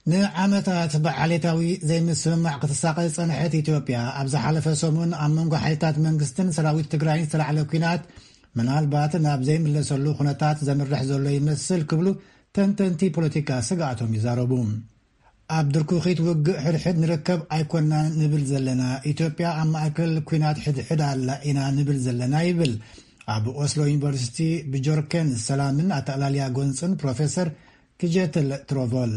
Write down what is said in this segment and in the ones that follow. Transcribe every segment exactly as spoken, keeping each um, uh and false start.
ንዓመታት በዓሌታዊ ዘይምስምማዕ ክትሳቀይ ጸንሐት ኢትዮጵያ ኣብ ዝሓለፈ ሰሙን ኣብ መንጎ ሓይልታት መንግስትን ሰራዊት ትግራይን ዝተላዕለ ኩናት ምናልባት ናብ ዘይምለሰሉ ኩነታት ዘምርሕ ዘሎ ይመስል ክብሉ ተንተንቲ ፖለቲካ ስጋኣቶም ይዛረቡ። ኣብ ድርኩኺት ውግእ ሕድሕድ ንርከብ ኣይኮናን ንብል ዘለና ኢትዮጵያ ኣብ ማእከል ኩናት ሕድሕድ ኣላ ኢና ንብል ዘለና ይብል ኣብ ኦስሎ ዩኒቨርሲቲ ብጆርኬን ሰላምን ኣጠቃላልያ ጎንፅን ፕሮፌሰር ክጀትል ትሮቮል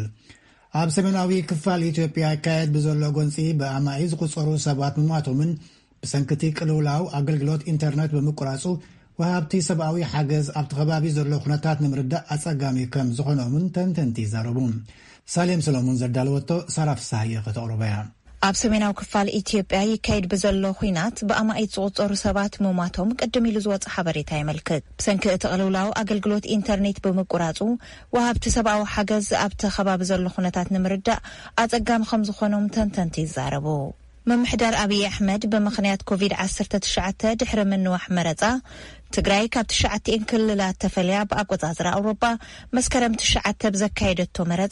ኣብ ሰሜናዊ ክፋል ኢትዮጵያ ካየድ ብዘሎ ጎንፂ ብኣማይ ዝቁፀሩ ሰባት ምማቶምን ብሰንክቲ ቅልውላው ኣገልግሎት ኢንተርኔት ብምቁራፁ ወሃብቲ ሰብኣዊ ሓገዝ ኣብቲ ከባቢ ዘሎ ኩነታት ንምርዳእ ኣጸጋሚ ከም ዝኾኖምን ተንተንቲ ይዛረቡ። ሳሌም ሰሎሞን ዘዳለወቶ ሳራፍሳየ ከተቕርበያ ኣብ ሰሜናዊ ክፋል ኢትዮጵያ ይካየድ ብዘሎ ኩናት ብኣማይ ዝቁፀሩ ሰባት ምማቶም ቅድም ኢሉ ዝወጽ ሓበሬታ ይመልክት። ብሰንኪ እቲ ቅልውላው ኣገልግሎት ኢንተርኔት ብምቁራፁ ወሃብቲ ሰብኣዊ ሓገዝ ኣብቲ ከባቢ ዘሎ ኩነታት ንምርዳእ ኣጸጋሚ ከም ዝኾኖም ተንተንቲ ይዛረቡ። መምሕዳር ኣብይ ኣሕመድ ብምኽንያት ኮቪድ ዓሰርተ ትሽዓተ ድሕሪ ምንዋሕ መረፃ ትግራይ ካብ ትሽዓተን ክልላት ተፈልያ ብኣቆጻጽራ ኣውሮፓ መስከረም ትሽዓተ ብዘካየደቶ መረፃ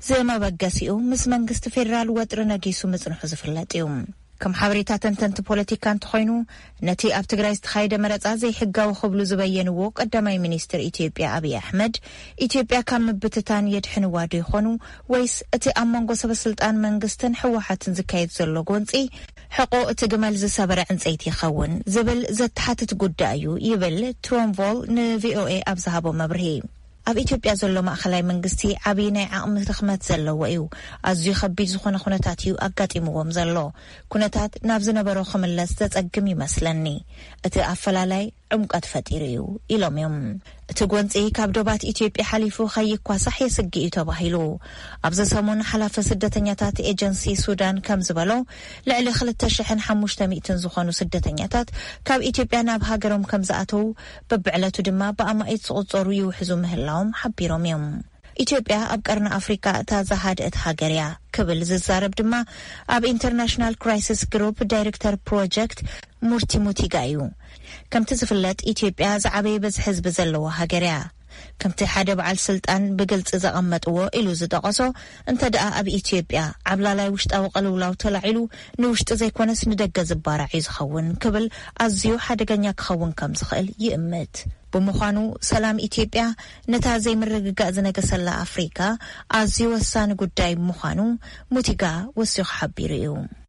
ዘመበገሲኡ ምስ መንግስቲ ፌደራል ወጥሪ ነጊሱ ምጽንሑ ዝፍለጥ እዩ። ከም ሓበሬታ ተንተንቲ ፖለቲካ እንተኾይኑ ነቲ ኣብ ትግራይ ዝተኻየደ መረፃ ዘይሕጋዊ ክብሉ ዝበየንዎ ቀዳማይ ሚኒስትር ኢትዮጵያ ኣብይ ኣሕመድ ኢትዮጵያ ካብ ምብትታን የድሕንዋ ዶ ይኾኑ ወይስ እቲ ኣብ መንጎ ሰበስልጣን መንግስትን ሕወሓትን ዝካየድ ዘሎ ጎንፂ ሕቆ እቲ ግመል ዝሰበረ ዕንፀይቲ ይኸውን ዝብል ዘተሓትት ጉዳይ እዩ ይብል ትሮንቮል ንቪኦኤ ኣብ ዝሃቦ መብርሂ። ኣብ ኢትዮጵያ ዘሎ ማእኸላይ መንግስቲ ዓብይ ናይ ዓቕሚ ርኽመት ዘለዎ እዩ። ኣዝዩ ከቢድ ዝኾነ ኩነታት እዩ ኣጋጢምዎም ዘሎ። ኩነታት ናብ ዝነበሮ ክምለስ ዘጸግም ይመስለኒ። እቲ ኣፈላላይ ዕምቀት ፈጢሩ እዩ ኢሎም እዮም። እቲ ጎንፂ ካብ ዶባት ኢትዮጵያ ሓሊፉ ከይኳሳሕ የስጊ እዩ ተባሂሉ። ኣብዚ ሰሙን ሓላፈ ስደተኛታት ኤጀንሲ ሱዳን ከም ዝበሎ ልዕሊ ክልተ ሽሕ ሓሙሽተ ሚእቲ ዝኾኑ ስደተኛታት ካብ ኢትዮጵያ ናብ ሃገሮም ከም ዝኣተው በብዕለቱ ድማ ብኣማኢት ዝቁፀሩ ይውሕዙ ምህላዎም ሓቢሮም እዮም። ኢትዮጵያ ኣብ ቀርኒ ኣፍሪካ እታ ዝሃድአት ሃገር እያ ክብል ዝዛረብ ድማ ኣብ ኢንተርናሽናል ክራይሲስ ግሩፕ ዳይሬክተር ፕሮጀክት ሙርቲ ሙቲጋ እዩ። ከምቲ ዝፍለጥ ኢትዮጵያ ዝዓበየ በዝሒ ህዝቢ ዘለዋ ሃገር እያ። ከምቲ ሓደ በዓል ስልጣን ብግልጽ ዘቐመጥዎ ኢሉ ዝጠቐሶ እንተ ደኣ ኣብ ኢትዮጵያ ዓብላላይ ውሽጣዊ ቅልውላው ተላዒሉ ንውሽጢ ዘይኮነስ ንደገ ዝባራዕ እዩ ዝኸውን ክብል ኣዝዩ ሓደገኛ ክኸውን ከም ዝኽእል ይእምት። ብምዃኑ ሰላም ኢትዮጵያ ነታ ዘይምርግጋእ ዝነገሰላ ኣፍሪካ ኣዝዩ ወሳኒ ጉዳይ ብምዃኑ ሙቲጋ ወሲኹ ሓቢሩ እዩ።